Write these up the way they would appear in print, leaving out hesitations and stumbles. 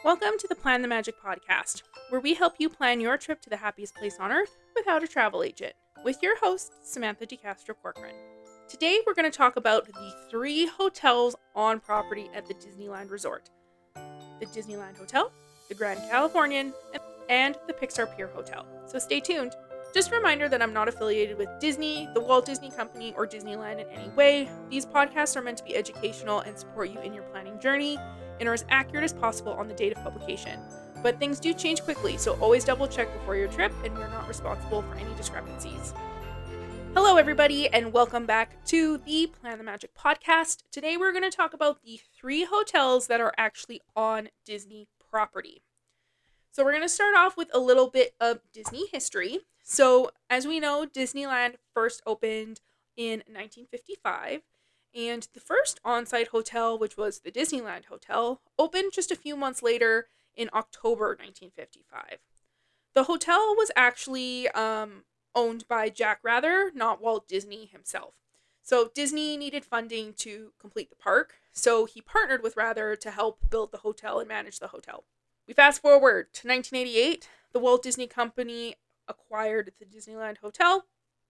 Welcome to the Plan the Magic podcast, where we help you plan your trip to the happiest place on earth without a travel agent, with your host, Samantha DeCastro Corcoran. Today, we're going to talk about the 3 hotels on property at the Disneyland Resort: the Disneyland Hotel, the Grand Californian, and the Pixar Pier Hotel. So stay tuned. Just a reminder that I'm not affiliated with Disney, the Walt Disney Company, or Disneyland in any way. These podcasts are meant to be educational and support you in your planning journey and are as accurate as possible on the date of publication. But things do change quickly, so always double check before your trip, and we're not responsible for any discrepancies. Hello everybody, and welcome back to the Plan the Magic podcast. Today we're going to talk about the 3 hotels that are actually on Disney property. So we're going to start off with a little bit of Disney history. So as we know, Disneyland first opened in 1955, and the first on-site hotel, which was the Disneyland Hotel, opened just a few months later in October 1955. The hotel was actually owned by Jack Rather, not Walt Disney himself. So Disney needed funding to complete the park, so he partnered with Rather to help build the hotel and manage the hotel. We fast forward to 1988, the Walt Disney Company acquired the Disneyland Hotel,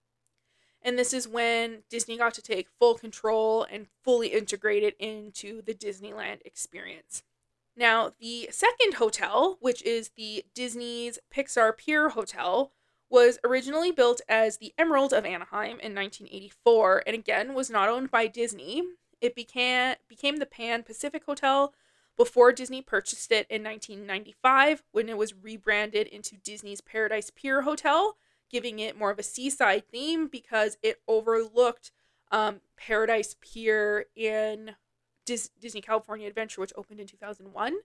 and this is when Disney got to take full control and fully integrate it into the Disneyland experience. Now, the second hotel, which is the Disney's Pixar Pier Hotel, was originally built as the Emerald of Anaheim in 1984, and again was not owned by Disney. It became the Pan Pacific Hotel before Disney purchased it in 1995, when it was rebranded into Disney's Paradise Pier Hotel, giving it more of a seaside theme because it overlooked Paradise Pier in Disney California Adventure, which opened in 2001.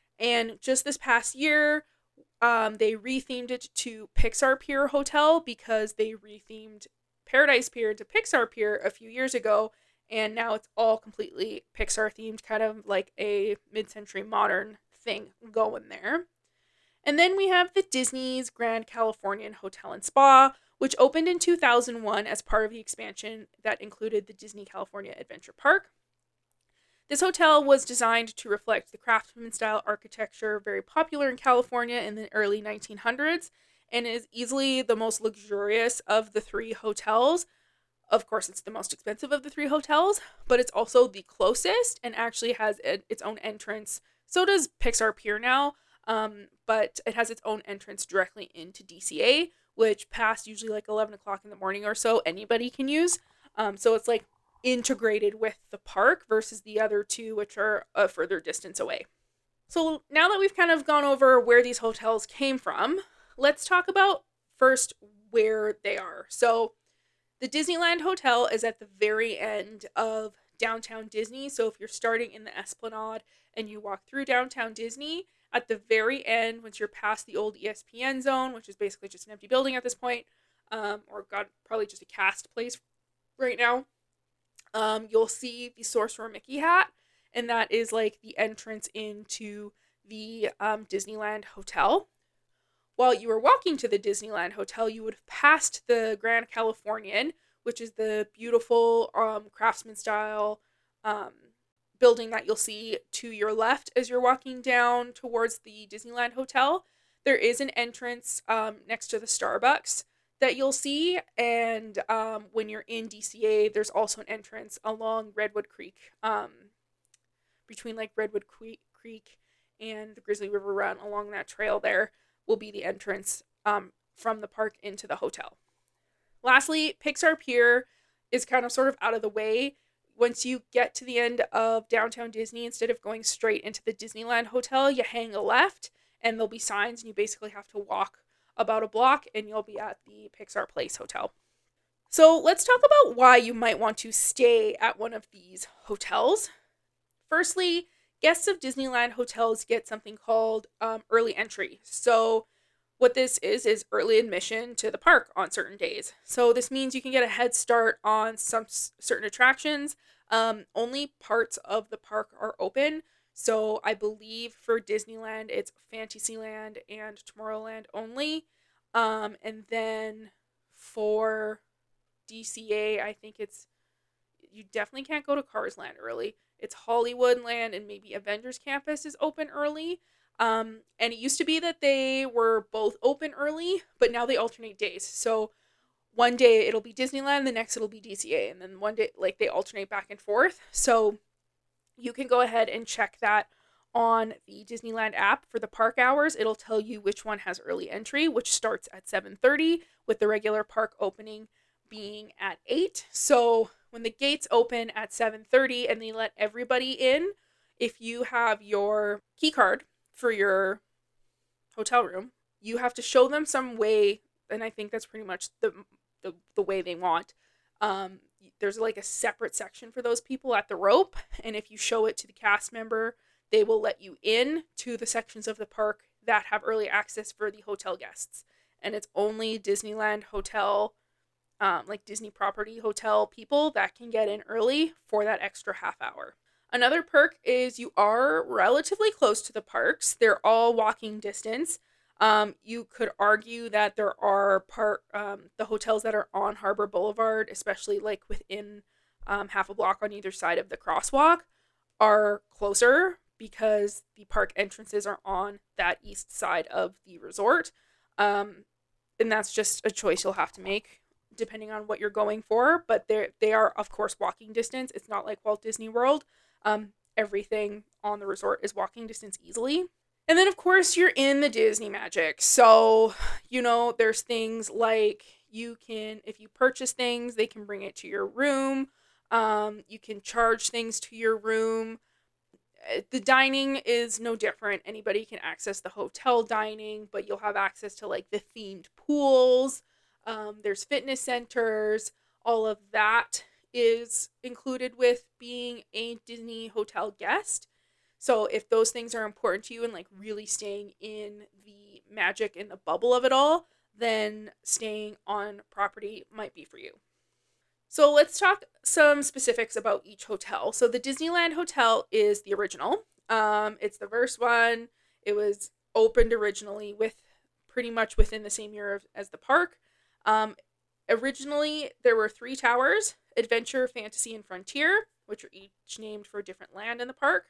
And just this past year, they rethemed it to Pixar Pier Hotel because they rethemed Paradise Pier to Pixar Pier a few years ago, and now it's all completely Pixar themed, kind of like a mid-century modern thing going there. And then we have the Disney's Grand Californian Hotel and Spa, which opened in 2001 as part of the expansion that included the Disney California Adventure Park. This hotel was designed to reflect the craftsman-style architecture very popular in California in the early 1900s, and is easily the most luxurious of the 3 hotels. Of course, it's the most expensive of the 3 hotels, but it's also the closest and actually has its own entrance. So does Pixar Pier now, but it has its own entrance directly into DCA, which past usually like 11 o'clock in the morning or so, anybody can use. So it's like integrated with the park versus the other 2, which are a further distance away. So now that we've kind of gone over where these hotels came from, let's talk about first where they are. So the Disneyland Hotel is at the very end of downtown Disney. So if you're starting in the Esplanade and you walk through downtown Disney, at the very end, once you're past the old ESPN zone, which is basically just an empty building at this point, or probably just a cast place right now, you'll see the Sorcerer Mickey hat, and that is like the entrance into the Disneyland Hotel. While you were walking to the Disneyland Hotel, you would have passed the Grand Californian, which is the beautiful craftsman style building that you'll see to your left as you're walking down towards the Disneyland Hotel. There is an entrance next to the Starbucks that you'll see, and when you're in DCA, there's also an entrance along Redwood Creek, between like Redwood Creek and the Grizzly River Run. Along that trail there will be the entrance from the park into the hotel. Lastly, Pixar Pier is kind of sort of out of the way. Once you get to the end of downtown Disney, instead of going straight into the Disneyland Hotel, you hang a left and there'll be signs and you basically have to walk about a block and you'll be at the Pixar Place Hotel. So let's talk about why you might want to stay at one of these hotels. Firstly, guests of Disneyland hotels get something called early entry. So what this is early admission to the park on certain days. So this means you can get a head start on some certain attractions. Only parts of the park are open. So I believe for Disneyland, it's Fantasyland and Tomorrowland only. And then for DCA, I think you definitely can't go to Cars Land early. It's Hollywood Land and maybe Avengers Campus is open early. And it used to be that they were both open early, but now they alternate days. So one day it'll be Disneyland, the next it'll be DCA, and then one day, like, they alternate back and forth. So you can go ahead and check that on the Disneyland app for the park hours. It'll tell you which one has early entry, which starts at 7:30, with the regular park opening being at 8. So when the gates open at 7:30 and they let everybody in, if you have your key card for your hotel room, you have to show them some way, and I think that's pretty much the way they want. There's like a separate section for those people at the rope, and if you show it to the cast member, they will let you in to the sections of the park that have early access for the hotel guests. And it's only Disneyland hotel, like Disney property hotel people that can get in early for that extra half hour. Another perk is you are relatively close to the parks. They're all walking distance. You could argue that there are the hotels that are on Harbor Boulevard, especially like within half a block on either side of the crosswalk, are closer because the park entrances are on that east side of the resort. And that's just a choice you'll have to make depending on what you're going for. But they are, of course, walking distance. It's not like Walt Disney World. Everything on the resort is walking distance easily. And then, of course, you're in the Disney Magic. So, there's things like if you purchase things, they can bring it to your room. You can charge things to your room. The dining is no different. Anybody can access the hotel dining, but you'll have access to like the themed pools. There's fitness centers. All of that is included with being a Disney hotel guest. So if those things are important to you and like really staying in the magic and the bubble of it all, then staying on property might be for you. So let's talk some specifics about each hotel. So the Disneyland Hotel is the original. It's the first one. It was opened originally with pretty much within the same year as the park. Originally, there were 3 towers: Adventure, Fantasy, and Frontier, which are each named for a different land in the park.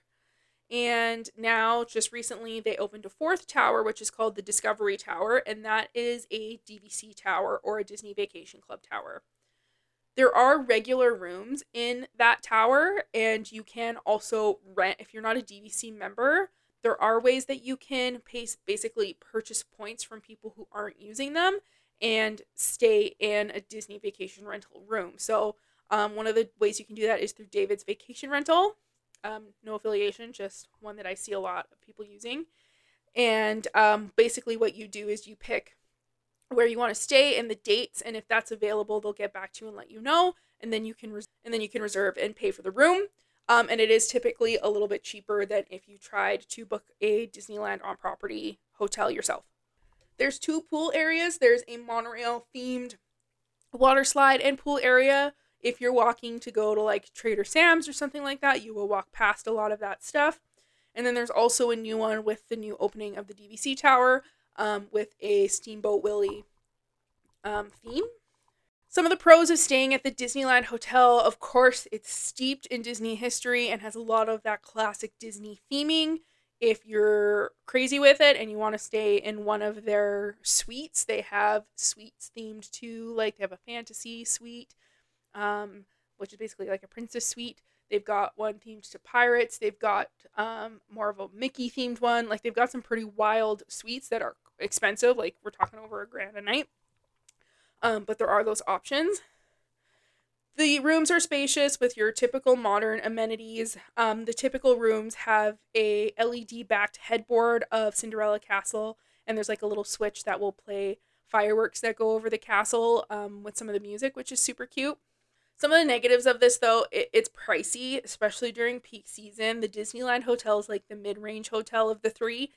And now, just recently, they opened a 4th tower, which is called the Discovery Tower, and that is a DVC tower, or a Disney Vacation Club tower. There are regular rooms in that tower, and you can also rent. If you're not a DVC member, there are ways that you can basically purchase points from people who aren't using them and stay in a Disney vacation rental room. So one of the ways you can do that is through David's Vacation Rental. No affiliation, just one that I see a lot of people using. And basically what you do is you pick where you want to stay and the dates, and if that's available, they'll get back to you and let you know, and then you can reserve and pay for the room. And it is typically a little bit cheaper than if you tried to book a Disneyland on property hotel yourself. There's 2 pool areas. There's a monorail themed water slide and pool area. If you're walking to go to like Trader Sam's or something like that, you will walk past a lot of that stuff. And then there's also a new one with the new opening of the DVC Tower, with a Steamboat Willie theme. Some of the pros of staying at the Disneyland Hotel: of course, it's steeped in Disney history and has a lot of that classic Disney theming. If you're crazy with it and you want to stay in one of their suites, they have suites themed to, like, they have a fantasy suite, which is basically like a princess suite. They've got one themed to pirates. They've got more of a Mickey themed one. Like, they've got some pretty wild suites that are expensive. Like, we're talking over $1,000 a night. But there are those options. The rooms are spacious with your typical modern amenities. The typical rooms have a LED backed headboard of Cinderella Castle, and there's like a little switch that will play fireworks that go over the castle with some of the music, which is super cute. Some of the negatives of this, though, it's pricey, especially during peak season. The Disneyland Hotel is like the mid-range hotel of the 3.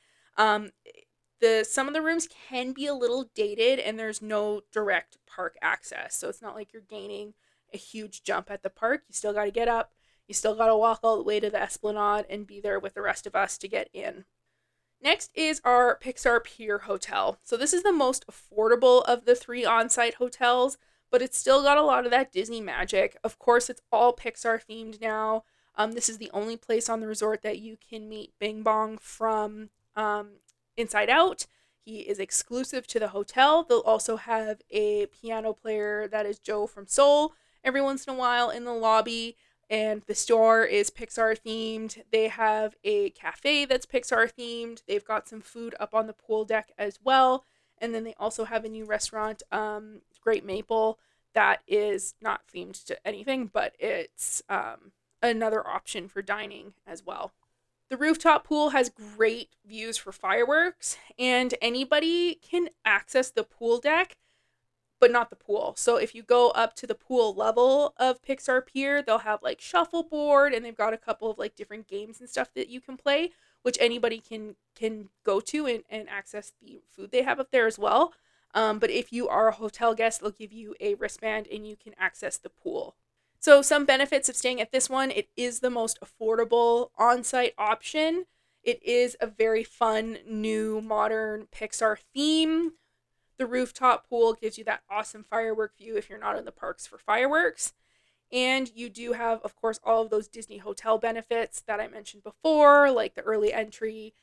Some of the rooms can be a little dated, and there's no direct park access. So it's not like you're gaining a huge jump at the park. You still got to get up. You still got to walk all the way to the Esplanade and be there with the rest of us to get in. Next is our Pixar Pier Hotel. So this is the most affordable of the 3 on-site hotels, but it's still got a lot of that Disney magic. Of course, it's all Pixar themed now. This is the only place on the resort that you can meet Bing Bong from Inside Out. He is exclusive to the hotel. They'll also have a piano player that is Joe from Soul every once in a while in the lobby. And the store is Pixar themed. They have a cafe that's Pixar themed. They've got some food up on the pool deck as well. And then they also have a new restaurant, Great Maple, that is not themed to anything, but it's another option for dining as well. The rooftop pool has great views for fireworks, and anybody can access the pool deck, but not the pool. So if you go up to the pool level of Pixar Pier, they'll have like shuffleboard, and they've got a couple of like different games and stuff that you can play, which anybody can go to and access the food they have up there as well. But if you are a hotel guest, they'll give you a wristband and you can access the pool. So some benefits of staying at this one: it is the most affordable on-site option. It is a very fun, new, modern Pixar theme. The rooftop pool gives you that awesome firework view if you're not in the parks for fireworks. And you do have, of course, all of those Disney hotel benefits that I mentioned before, like the early entry,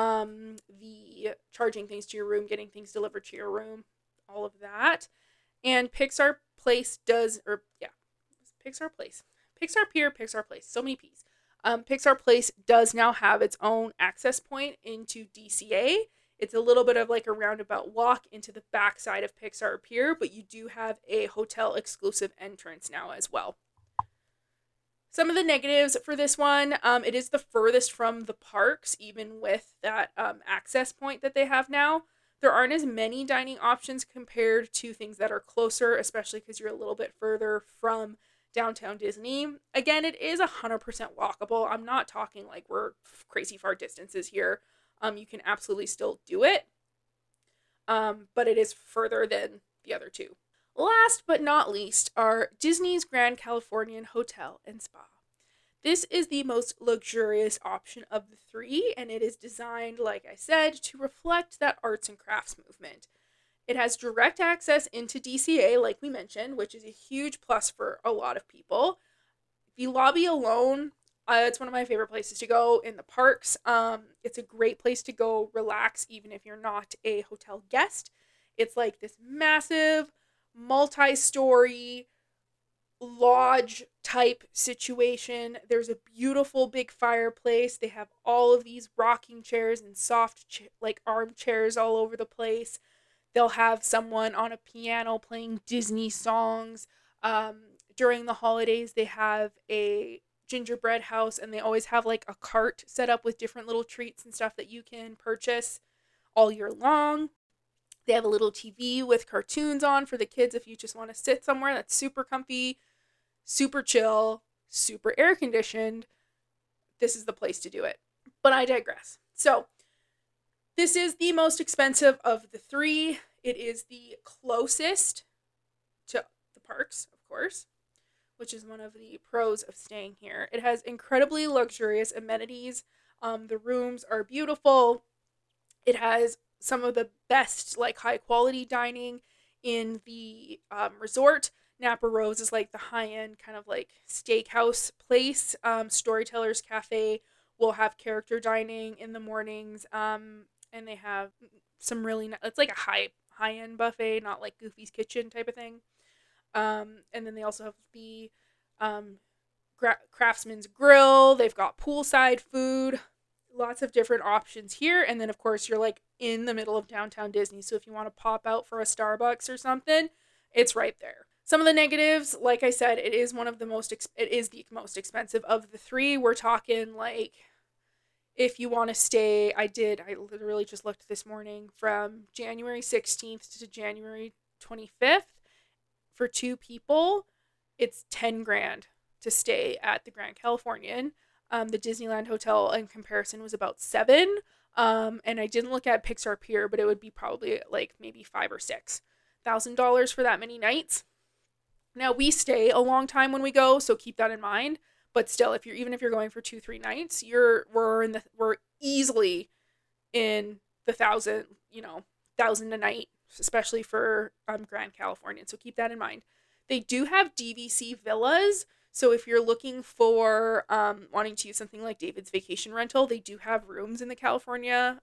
the charging things to your room, getting things delivered to your room, all of that. And Pixar Place Pixar Place. Pixar Pier, Pixar Place. So many P's. Pixar Place does now have its own access point into DCA. It's a little bit of like a roundabout walk into the backside of Pixar Pier, but you do have a hotel exclusive entrance now as well. Some of the negatives for this one, it is the furthest from the parks, even with that access point that they have now. There aren't as many dining options compared to things that are closer, especially because you're a little bit further from downtown Disney. Again, it is 100% walkable. I'm not talking like we're crazy far distances here. You can absolutely still do it. But it is further than the other two. Last but not least are Disney's Grand Californian Hotel and Spa. This is the most luxurious option of the three, and it is designed, like I said, to reflect that arts and crafts movement. It has direct access into DCA, like we mentioned, which is a huge plus for a lot of people. The lobby alone, it's one of my favorite places to go in the parks. It's a great place to go relax, even if you're not a hotel guest. It's like this massive, multi-story lodge type situation. There's a beautiful big fireplace. They have all of these rocking chairs and soft like armchairs all over the place. They'll have someone on a piano playing Disney songs. During the holidays, they have a gingerbread house, and they always have like a cart set up with different little treats and stuff that you can purchase all year long. They have a little TV with cartoons on for the kids if you just want to sit somewhere that's super comfy, super chill, super air conditioned. This is the place to do it. But I digress. So, this is the most expensive of the three. It is the closest to the parks, of course, which is one of the pros of staying here. It has incredibly luxurious amenities. The rooms are beautiful. It has some of the best, like, high quality dining in the resort. Napa Rose is like the high-end kind of like steakhouse place. Storytellers Cafe will have character dining in the mornings. And they have some really it's like a high-end buffet, not like Goofy's Kitchen type of thing. And then they also have the Craftsman's Grill. They've got poolside food, lots of different options here. And then of course you're like in the middle of downtown Disney, so if you want to pop out for a Starbucks or something, it's right there. Some of the negatives, like I said, it is the most expensive of the three. We're talking like, if you want to stay, I literally just looked this morning, from January 16th to January 25th for two people, it's $10,000 to stay at the Grand Californian. The Disneyland Hotel in comparison was about $7,000. And I didn't look at Pixar Pier, but it would be probably like maybe $5,000 or $6,000 for that many nights. Now we stay a long time when we go, so keep that in mind. But still, if you're going for 2-3 nights, we're easily in the $1,000 a night, especially for Grand Californian. So keep that in mind. They do have DVC villas, So if you're looking for wanting to use something like David's Vacation Rental, they do have rooms in the California,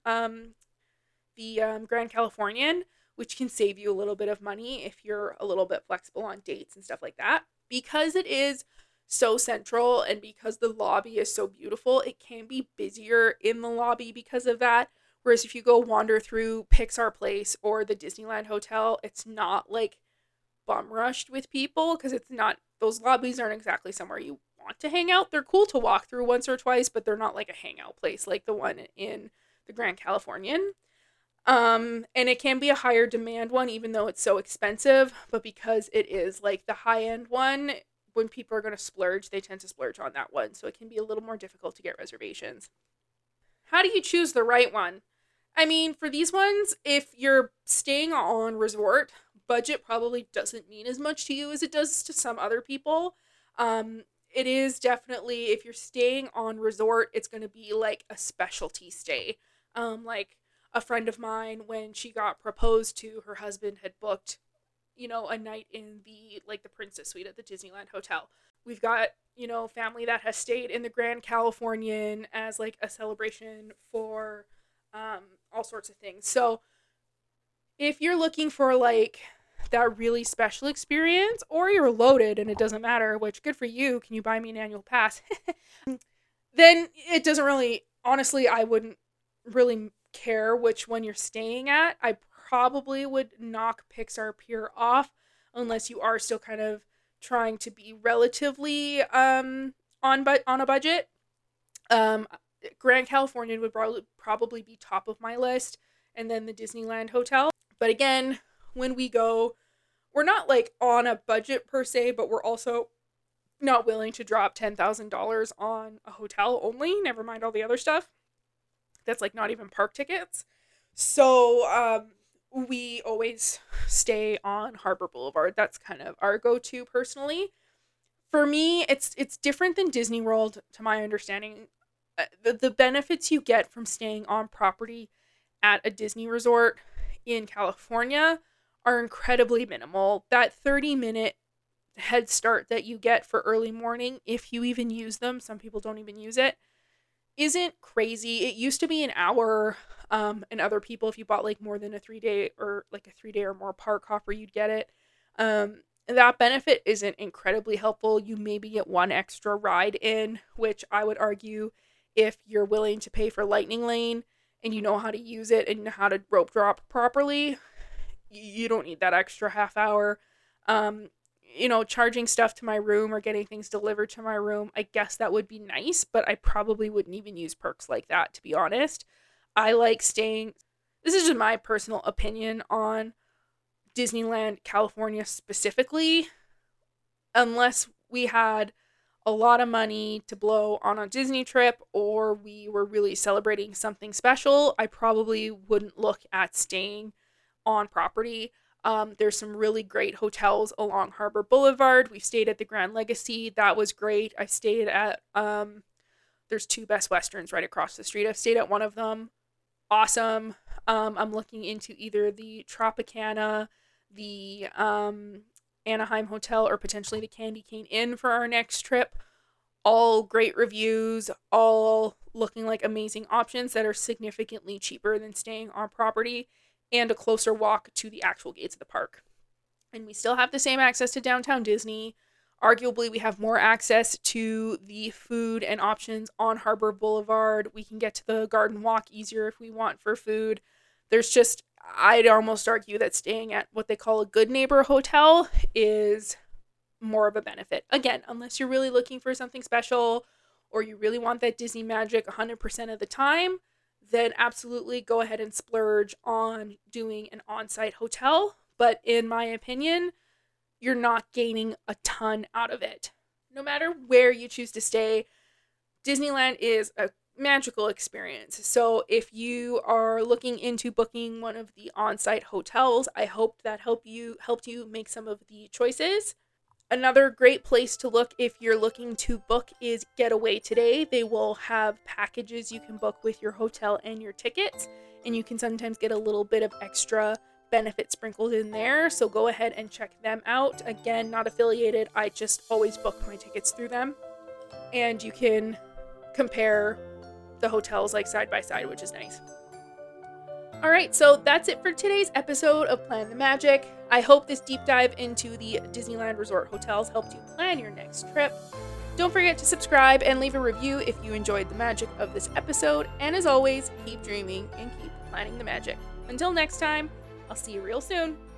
the Grand Californian, which can save you a little bit of money if you're a little bit flexible on dates and stuff like that. Because it is so central and because the lobby is so beautiful, it can be busier in the lobby because of that. Whereas if you go wander through Pixar Place or the Disneyland Hotel, it's not like bum rushed with people because it's not, those lobbies aren't exactly somewhere you want to hang out. They're cool to walk through once or twice, but they're not like a hangout place like the one in the Grand Californian. And it can be a higher demand one, even though it's so expensive, but because it is like the high end one, when people are going to splurge, they tend to splurge on that one. So it can be a little more difficult to get reservations. How do you choose the right one? I mean, for these ones, if you're staying on resort, budget probably doesn't mean as much to you as it does to some other people. It is definitely, if you're staying on resort, it's going to be like a specialty stay. Like a friend of mine, when she got proposed to, her husband had booked, a night in the Princess Suite at the Disneyland Hotel. We've got, family that has stayed in the Grand Californian as like a celebration for all sorts of things. So if you're looking for like that really special experience, or you're loaded and it doesn't matter, which good for you, can you buy me an annual pass? Then it doesn't really, honestly, I wouldn't really care which one you're staying at. I probably would knock Pixar Pier off unless you are still kind of trying to be relatively on a budget. Grand Californian would probably be top of my list, and then the Disneyland Hotel. But again, when we go, we're not like on a budget per se, but we're also not willing to drop $10,000 on a hotel only, never mind all the other stuff. That's like not even park tickets. So we always stay on Harbor Boulevard. That's kind of our go-to personally. For me, it's different than Disney World, to my understanding. The benefits you get from staying on property at a Disney resort in California are incredibly minimal. That 30-minute head start that you get for early morning, if you even use them, some people don't even use it, isn't crazy. It used to be an hour, and other people, if you bought like more than a 3-day or like a 3-day or more park hopper, you'd get it. That benefit isn't incredibly helpful. You maybe get one extra ride in, which I would argue, if you're willing to pay for Lightning Lane and you know how to use it and know how to rope drop properly, you don't need that extra half hour. Charging stuff to my room or getting things delivered to my room, I guess that would be nice, but I probably wouldn't even use perks like that, to be honest. I like staying, this is just my personal opinion on Disneyland California specifically. Unless we had a lot of money to blow on a Disney trip or we were really celebrating something special, I probably wouldn't look at staying on property. There's some really great hotels along Harbor Boulevard. We've stayed at the Grand Legacy. That was great. I stayed at, there's 2 Best Westerns right across the street. I've stayed at one of them. Awesome. I'm looking into either the Tropicana, the Anaheim Hotel, or potentially the Candy Cane Inn for our next trip. All great reviews, all looking like amazing options that are significantly cheaper than staying on property and a closer walk to the actual gates of the park. And we still have the same access to downtown Disney. Arguably, we have more access to the food and options on Harbor Boulevard. We can get to the Garden Walk easier if we want for food. There's just, I'd almost argue that staying at what they call a good neighbor hotel is more of a benefit. Again, unless you're really looking for something special or you really want that Disney magic 100% of the time, then absolutely go ahead and splurge on doing an on-site hotel. But in my opinion, you're not gaining a ton out of it. No matter where you choose to stay, Disneyland is a magical experience. So if you are looking into booking one of the on-site hotels, I hope that helped you make some of the choices. Another great place to look if you're looking to book is Getaway Today. They will have packages you can book with your hotel and your tickets, and you can sometimes get a little bit of extra benefits sprinkled in there, so go ahead and check them out. Again, not affiliated, I just always book my tickets through them, and you can compare the hotels like side by side, which is nice. All right, so that's it for today's episode of Plan the Magic. I hope this deep dive into the Disneyland Resort hotels helped you plan your next trip. Don't forget to subscribe and leave a review if you enjoyed the magic of this episode. And as always, keep dreaming and keep planning the magic. Until next time, I'll see you real soon.